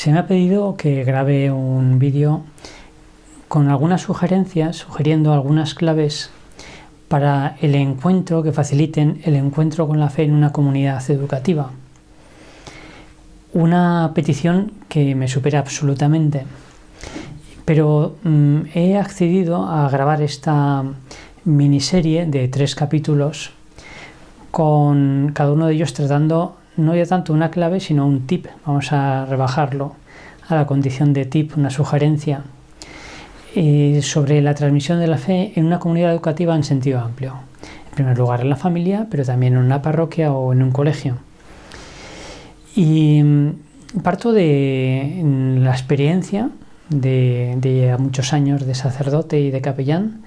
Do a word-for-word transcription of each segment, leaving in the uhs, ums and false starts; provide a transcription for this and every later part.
Se me ha pedido que grabe un vídeo con algunas sugerencias, sugiriendo algunas claves para el encuentro, que faciliten el encuentro con la fe en una comunidad educativa. Una petición que me supera absolutamente, pero mmm, he accedido a grabar esta miniserie de tres capítulos, con cada uno de ellos tratando no ya tanto una clave, sino un tip. Vamos a rebajarlo a la condición de tip, una sugerencia eh, sobre la transmisión de la fe en una comunidad educativa en sentido amplio. En primer lugar en la familia, pero también en una parroquia o en un colegio. Y parto de la experiencia de, de muchos años de sacerdote y de capellán,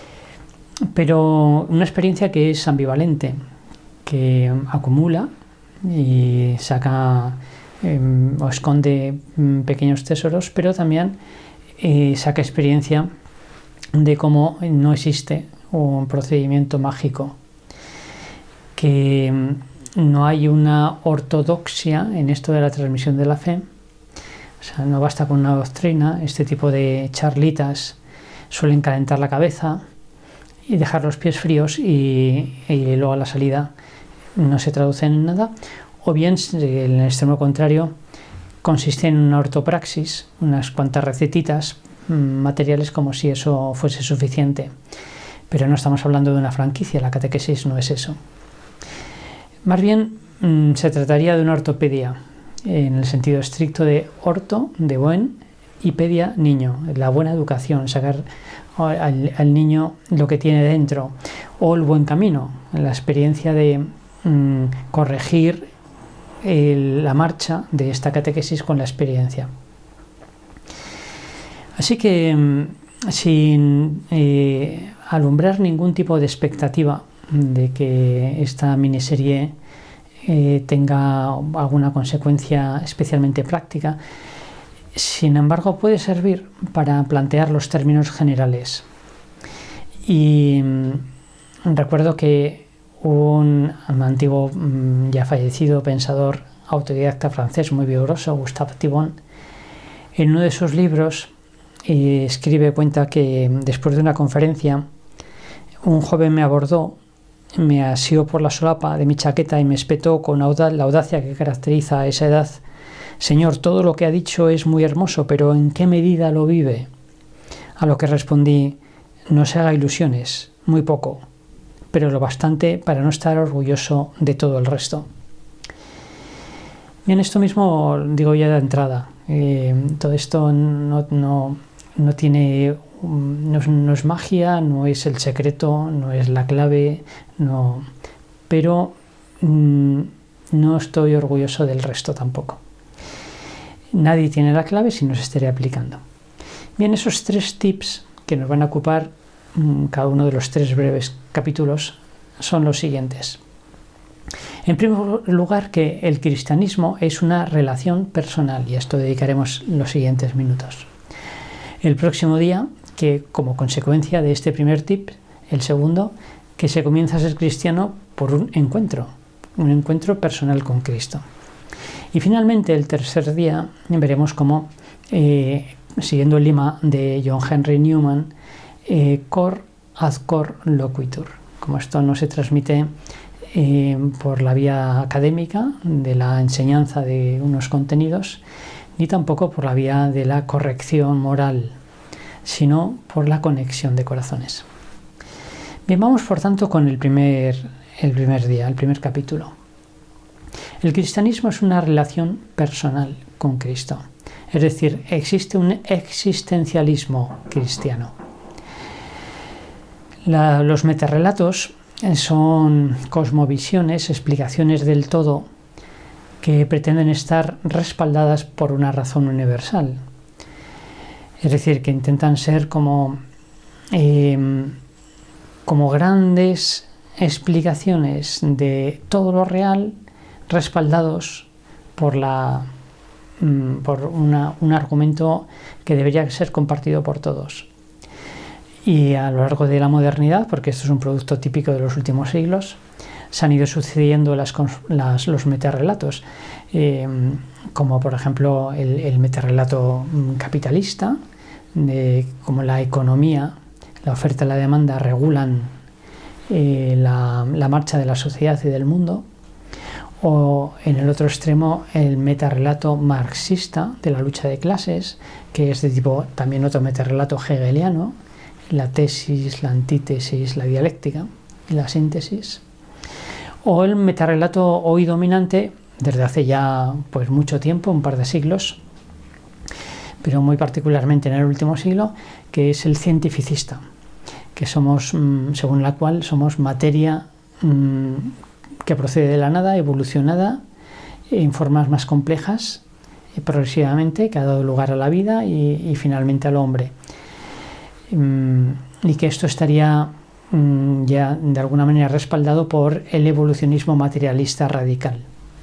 pero una experiencia que es ambivalente, que acumula y saca eh, o esconde pequeños tesoros, pero también eh, saca experiencia de cómo no existe un procedimiento mágico, que no hay una ortodoxia en esto de la transmisión de la fe. O sea, no basta con una doctrina. Este tipo de charlitas suelen calentar la cabeza y dejar los pies fríos y, y luego a la salida no se traducen en nada, o bien en el extremo contrario consiste en una ortopraxis, unas cuantas recetitas materiales como si eso fuese suficiente, pero no estamos hablando de una franquicia, la catequesis no es eso. Más bien mmm, se trataría de una ortopedia, en el sentido estricto de orto, de buen, y pedia, niño, la buena educación, sacar al, al niño lo que tiene dentro, o el buen camino, la experiencia de mmm, corregir el, la marcha de esta catequesis con la experiencia. Así que mmm, sin eh, alumbrar ningún tipo de expectativa de que esta miniserie eh, tenga alguna consecuencia especialmente práctica, sin embargo puede servir para plantear los términos generales. Y mmm, recuerdo que un antiguo, mmm, ya fallecido pensador autodidacta francés muy vigoroso, Gustave Thibon, en uno de sus libros eh, escribe, cuenta que después de una conferencia un joven me abordó, me asió por la solapa de mi chaqueta y me espetó con audaz, la audacia que caracteriza a esa edad: «Señor, todo lo que ha dicho es muy hermoso, pero ¿en qué medida lo vive?». A lo que respondí: «No se haga ilusiones, muy poco, pero lo bastante para no estar orgulloso de todo el resto». Bien, esto mismo digo ya de entrada. Eh, todo esto no, no, no tiene... No es, no es magia, no es el secreto, no es la clave, no, pero mmm, no estoy orgulloso del resto tampoco. Nadie tiene la clave si no se estaría aplicando. Bien, esos tres tips que nos van a ocupar mmm, cada uno de los tres breves capítulos son los siguientes. En primer lugar, que el cristianismo es una relación personal, y a esto dedicaremos los siguientes minutos. El próximo día, que como consecuencia de este primer tip, el segundo, que se comienza a ser cristiano por un encuentro, un encuentro personal con Cristo. Y finalmente, el tercer día, veremos cómo, eh, siguiendo el lema de John Henry Newman, eh, cor ad cor loquitur, como esto no se transmite eh, por la vía académica de la enseñanza de unos contenidos, ni tampoco por la vía de la corrección moral, sino por la conexión de corazones. Bien, vamos por tanto con el primer, el primer día, el primer capítulo. El cristianismo es una relación personal con Cristo, es decir, existe un existencialismo cristiano. La, los metarrelatos son cosmovisiones, explicaciones del todo que pretenden estar respaldadas por una razón universal. Es decir, que intentan ser como, eh, como grandes explicaciones de todo lo real, respaldados por, la, por una, un argumento que debería ser compartido por todos. Y a lo largo de la modernidad, porque esto es un producto típico de los últimos siglos, se han ido sucediendo las, las, los metarrelatos, eh, como por ejemplo el, el metarrelato capitalista, de cómo la economía, la oferta y la demanda regulan eh, la, la marcha de la sociedad y del mundo, o en el otro extremo el metarrelato marxista de la lucha de clases, que es de tipo también otro metarrelato hegeliano, la tesis, la antítesis, la dialéctica y la síntesis, o el metarrelato hoy dominante desde hace ya pues mucho tiempo, un par de siglos, pero muy particularmente en el último siglo, que es el cientificista, que somos, según la cual somos materia que procede de la nada, evolucionada en formas más complejas, progresivamente, que ha dado lugar a la vida y, y finalmente al hombre. Y que esto estaría ya de alguna manera respaldado por el evolucionismo materialista radical.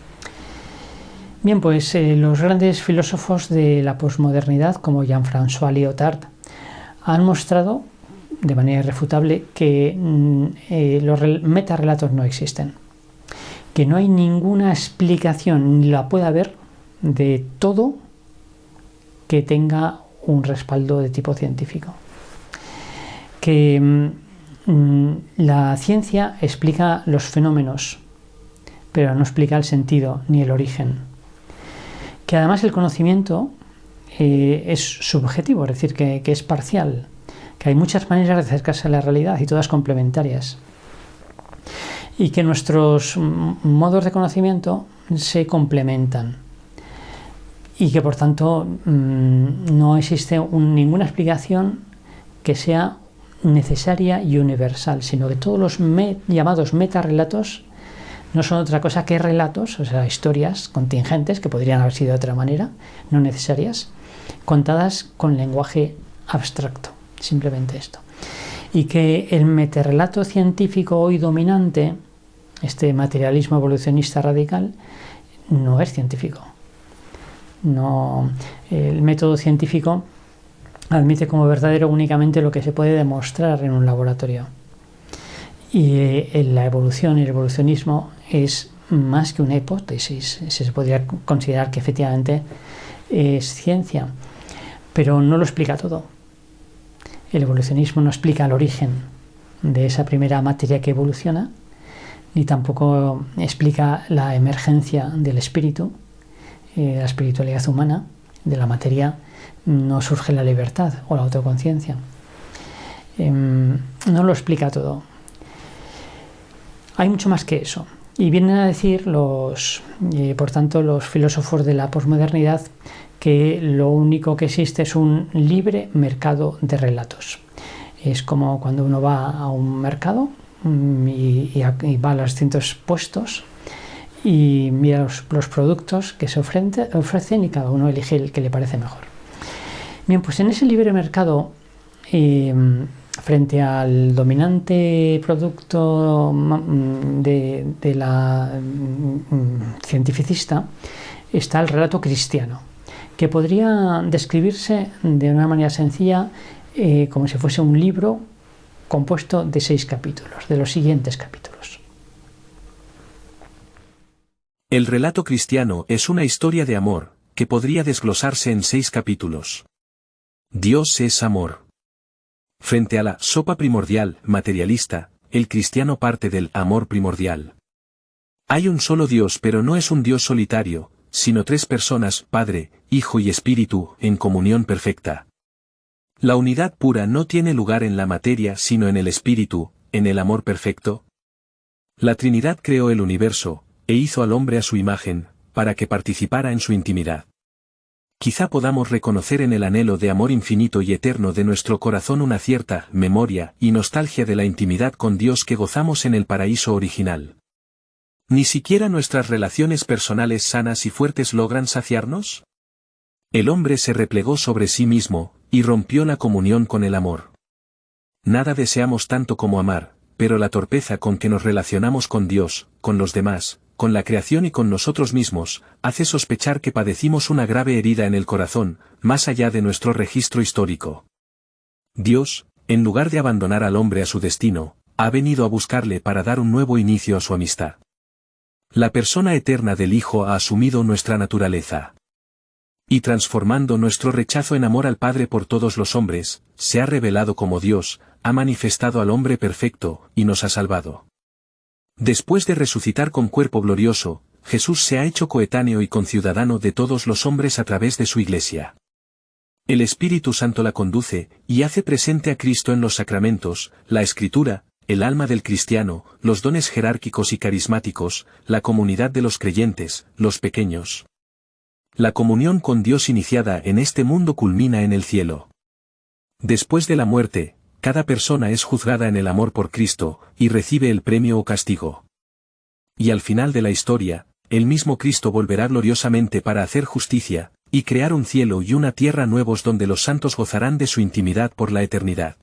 Bien, pues eh, los grandes filósofos de la posmodernidad, como Jean-François Lyotard, han mostrado de manera irrefutable que eh, los metarrelatos no existen, que no hay ninguna explicación, ni la puede haber, de todo que tenga un respaldo de tipo científico. Que mmm, la ciencia explica los fenómenos, pero no explica el sentido ni el origen. Que además el conocimiento eh, es subjetivo, es decir, que, que es parcial, que hay muchas maneras de acercarse a la realidad y todas complementarias. Y que nuestros modos de conocimiento se complementan. Y que por tanto mmm, no existe un, ninguna explicación que sea necesaria y universal, sino que todos los me, llamados metarrelatos no son otra cosa que relatos, o sea, historias contingentes que podrían haber sido de otra manera, no necesarias, contadas con lenguaje abstracto, simplemente esto. Y que el metarrelato científico hoy dominante, este materialismo evolucionista radical, no es científico. No, el método científico admite como verdadero únicamente lo que se puede demostrar en un laboratorio. Y eh, la evolución y el evolucionismo es más que una hipótesis. Se podría considerar que efectivamente es ciencia, pero no lo explica todo. El evolucionismo no explica el origen de esa primera materia que evoluciona, ni tampoco explica la emergencia del espíritu, eh, la espiritualidad humana. De la materia no surge la libertad o la autoconciencia. Eh, no lo explica todo. Hay mucho más que eso. Y vienen a decir los, eh, por tanto, los filósofos de la posmodernidad que lo único que existe es un libre mercado de relatos. Es como cuando uno va a un mercado y, y, y va a los distintos puestos y mira los, los productos que se ofrece, ofrecen y cada uno elige el que le parece mejor. Bien, pues en ese libre mercado, eh, frente al dominante producto de, de la cientificista, está el relato cristiano, que podría describirse de una manera sencilla eh, como si fuese un libro compuesto de seis capítulos, de los siguientes capítulos. El relato cristiano es una historia de amor, que podría desglosarse en seis capítulos. Dios es amor. Frente a la sopa primordial, materialista, el cristiano parte del amor primordial. Hay un solo Dios, pero no es un Dios solitario, sino tres personas, Padre, Hijo y Espíritu, en comunión perfecta. La unidad pura no tiene lugar en la materia sino en el Espíritu, en el amor perfecto. La Trinidad creó el universo, e hizo al hombre a su imagen, para que participara en su intimidad. Quizá podamos reconocer en el anhelo de amor infinito y eterno de nuestro corazón una cierta memoria y nostalgia de la intimidad con Dios que gozamos en el paraíso original. ¿Ni siquiera nuestras relaciones personales sanas y fuertes logran saciarnos? El hombre se replegó sobre sí mismo, y rompió la comunión con el amor. Nada deseamos tanto como amar, pero la torpeza con que nos relacionamos con Dios, con los demás, con la creación y con nosotros mismos, hace sospechar que padecimos una grave herida en el corazón, más allá de nuestro registro histórico. Dios, en lugar de abandonar al hombre a su destino, ha venido a buscarle para dar un nuevo inicio a su amistad. La persona eterna del Hijo ha asumido nuestra naturaleza. Y transformando nuestro rechazo en amor al Padre por todos los hombres, se ha revelado como Dios, ha manifestado al hombre perfecto, y nos ha salvado. Después de resucitar con cuerpo glorioso, Jesús se ha hecho coetáneo y conciudadano de todos los hombres a través de su Iglesia. El Espíritu Santo la conduce, y hace presente a Cristo en los sacramentos, la Escritura, el alma del cristiano, los dones jerárquicos y carismáticos, la comunidad de los creyentes, los pequeños. La comunión con Dios iniciada en este mundo culmina en el cielo. Después de la muerte, cada persona es juzgada en el amor por Cristo, y recibe el premio o castigo. Y al final de la historia, el mismo Cristo volverá gloriosamente para hacer justicia, y crear un cielo y una tierra nuevos donde los santos gozarán de su intimidad por la eternidad.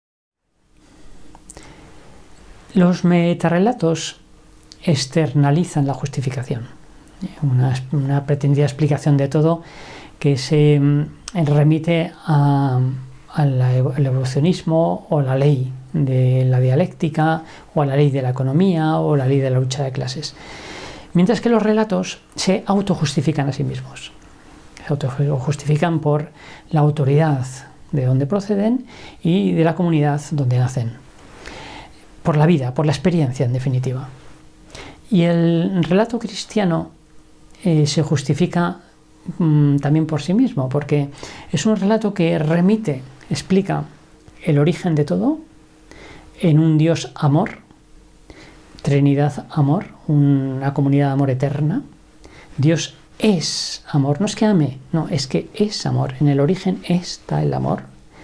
Los metarrelatos externalizan la justificación. Una, una pretendida explicación de todo que se remite a, al evolucionismo o la ley de la dialéctica o a la ley de la economía o la ley de la lucha de clases. Mientras que los relatos se autojustifican a sí mismos. Se autojustifican por la autoridad de donde proceden y de la comunidad donde nacen. Por la vida, por la experiencia en definitiva. Y el relato cristiano eh, se justifica mmm, también por sí mismo, porque es un relato que remite, explica el origen de todo en un Dios amor, Trinidad amor, una comunidad de amor eterna. Dios es amor, no es que ame, no, es que es amor, en el origen está el amor,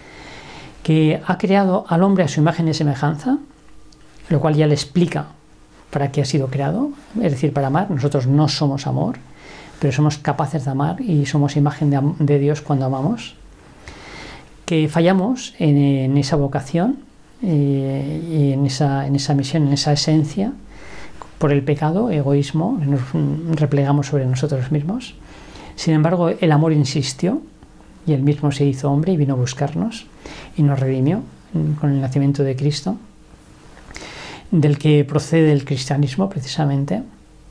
que ha creado al hombre a su imagen y semejanza, lo cual ya le explica para qué ha sido creado, es decir, para amar. Nosotros no somos amor, pero somos capaces de amar y somos imagen de, de Dios cuando amamos. Que fallamos en, en esa vocación, eh, y en esa, en esa misión, en esa esencia, por el pecado, egoísmo, nos replegamos sobre nosotros mismos. Sin embargo, el amor insistió y él mismo se hizo hombre y vino a buscarnos y nos redimió con el nacimiento de Cristo, del que procede el cristianismo precisamente,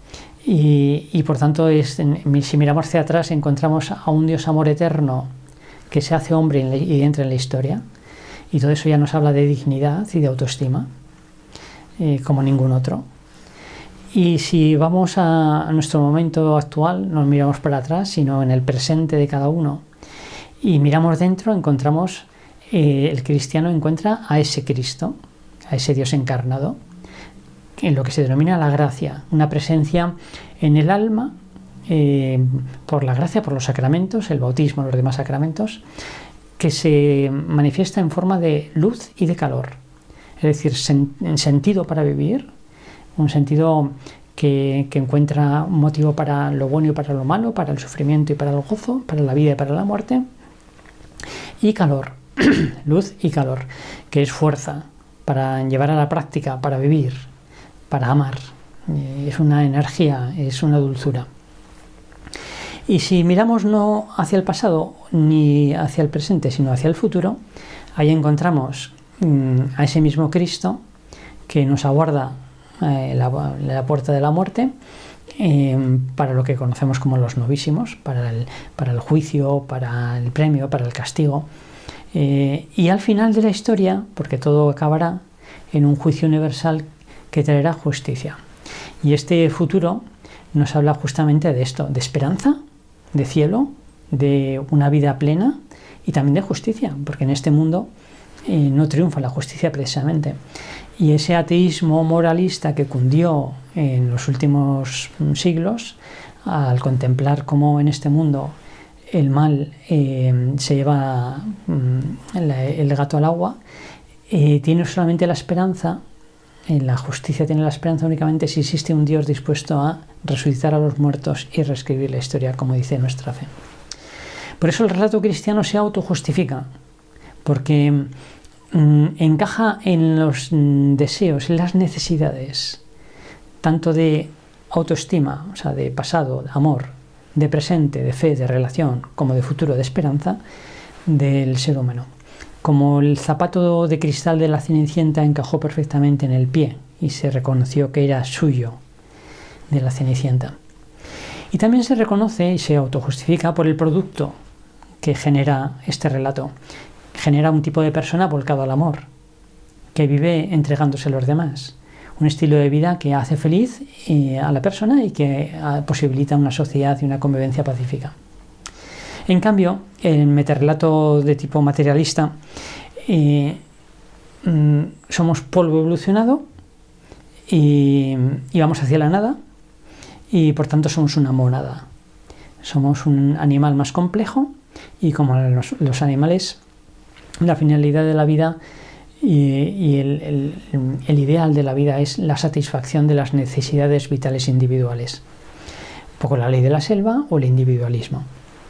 y, y por tanto es, si miramos hacia atrás encontramos a un Dios amor eterno que se hace hombre y entra en la historia, y todo eso ya nos habla de dignidad y de autoestima, eh, como ningún otro. Y si vamos a, a nuestro momento actual, no miramos para atrás, sino en el presente de cada uno, y miramos dentro, encontramos, eh, el cristiano encuentra a ese Cristo, a ese Dios encarnado, en lo que se denomina la gracia, una presencia en el alma, eh, por la gracia, por los sacramentos, el bautismo, los demás sacramentos, que se manifiesta en forma de luz y de calor, es decir, sen, en sentido para vivir, un sentido que, que encuentra un motivo para lo bueno y para lo malo, para el sufrimiento y para el gozo, para la vida y para la muerte, y calor, luz y calor, que es fuerza para llevar a la práctica, para vivir, para amar. Es una energía, es una dulzura. Y si miramos no hacia el pasado ni hacia el presente, sino hacia el futuro, ahí encontramos mmm, a ese mismo Cristo que nos aguarda eh, la, la puerta de la muerte, eh, para lo que conocemos como los novísimos, para el, para el juicio, para el premio, para el castigo. Eh, y al final de la historia, porque todo acabará en un juicio universal que traerá justicia. Y este futuro nos habla justamente de esto, de esperanza, de cielo, de una vida plena y también de justicia, porque en este mundo eh, no triunfa la justicia precisamente. Y ese ateísmo moralista que cundió en los últimos siglos, al contemplar cómo en este mundo el mal eh, se lleva mm, el, el gato al agua, eh, tiene solamente la esperanza, en la justicia tiene la esperanza únicamente si existe un Dios dispuesto a resucitar a los muertos y reescribir la historia, como dice nuestra fe. Por eso el relato cristiano se autojustifica, porque mm, encaja en los mm, deseos, en las necesidades, tanto de autoestima, o sea, de pasado, de amor, de presente, de fe, de relación, como de futuro, de esperanza, del ser humano. como el zapato de cristal de la Cenicienta encajó perfectamente en el pie y se reconoció que era suyo de la Cenicienta. Y también se reconoce y se autojustifica por el producto que genera este relato. Genera un tipo de persona volcado al amor, que vive entregándose a los demás. Un estilo de vida que hace feliz a la persona y que posibilita una sociedad y una convivencia pacífica. En cambio, el metarrelato de tipo materialista, eh, somos polvo evolucionado y, y vamos hacia la nada, y por tanto somos una monada. Somos un animal más complejo y como los, los animales, la finalidad de la vida y, y el, el, el ideal de la vida es la satisfacción de las necesidades vitales individuales. Un poco la ley de la selva o el individualismo.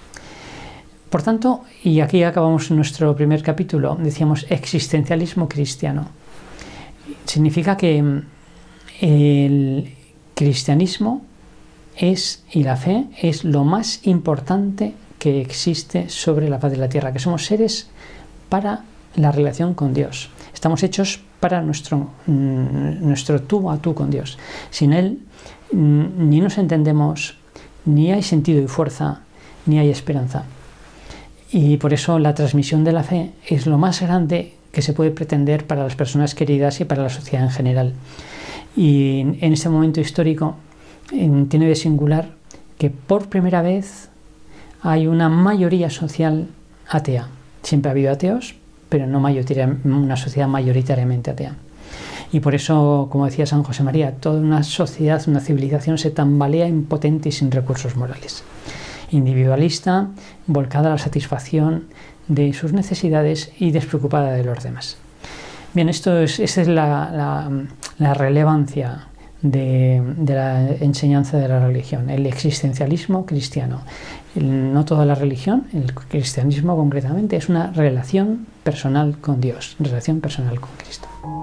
Por tanto, y aquí acabamos nuestro primer capítulo, decíamos existencialismo cristiano. Significa que el cristianismo es, y la fe es lo más importante que existe sobre la faz de la tierra, que somos seres para la relación con Dios. Estamos hechos para nuestro, nuestro tú a tú con Dios. Sin Él ni nos entendemos, ni hay sentido y fuerza, ni hay esperanza. Y por eso la transmisión de la fe es lo más grande que se puede pretender para las personas queridas y para la sociedad en general. Y en este momento histórico tiene de singular que por primera vez hay una mayoría social atea. Siempre ha habido ateos, pero no una sociedad mayoritariamente atea. Y por eso, como decía San José María, toda una sociedad, una civilización se tambalea impotente y sin recursos morales. Individualista, volcada a la satisfacción de sus necesidades y despreocupada de los demás. Bien, esto es, esa es la, la, la relevancia de, de la enseñanza de la religión, el existencialismo cristiano. El, no toda la religión, el cristianismo concretamente, es una relación personal con Dios, relación personal con Cristo.